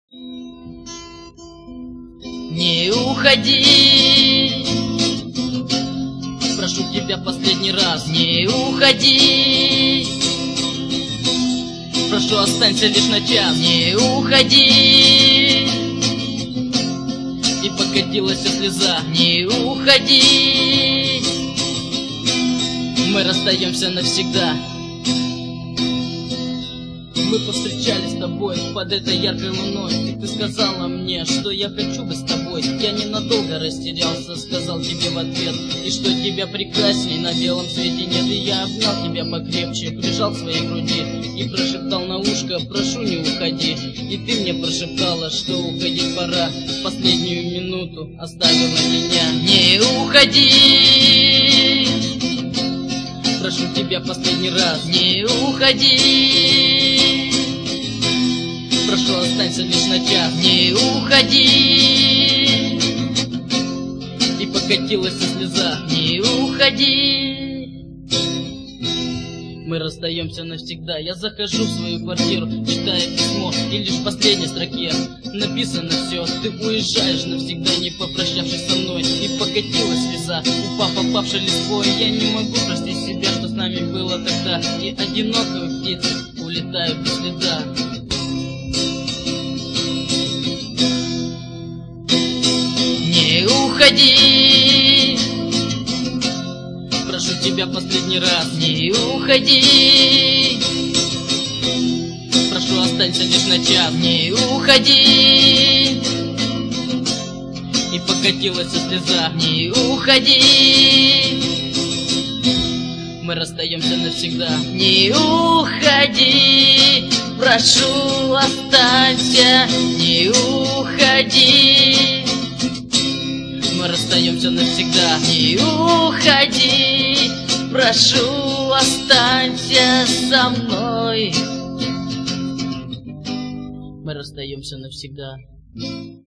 Не уходи, прошу тебя в последний раз, не уходи. Прошу, останься лишь на час, не уходи. И покатилась слеза, не уходи. Мы расстаемся навсегда. Мы повстречались с тобой под этой яркой луной, и ты сказала мне, что я хочу быть с тобой. Я ненадолго растерялся, сказал тебе в ответ, и что тебя прекрасней на белом свете нет. И я обнял тебя покрепче, прижал к своей груди и прошептал на ушко: прошу, не уходи. И ты мне прошептала, что уходить пора, в последнюю минуту оставила меня. Не уходи, прошу тебя последний раз, не уходи. Прошу, останься лишь на час, не уходи. И покатилась слеза, не уходи. Мы расстаемся навсегда. Я захожу в свою квартиру, читаю письмо, и лишь в последней строке написано все: ты уезжаешь навсегда, не попрощавшись со мной. И покатилась слеза, упав опавшей листвой. Я не могу простить себя, что с нами было тогда, и одинокую птицу улетаю без следа. Не уходи, прошу тебя последний раз, не уходи. Прошу, останься лишь на час, не уходи. И покатилась слеза, не уходи. Мы расстаемся навсегда. Не уходи, прошу, останься, не уходи. Мы расстаемся навсегда. Не уходи, прошу, останься со мной. Мы расстаемся навсегда.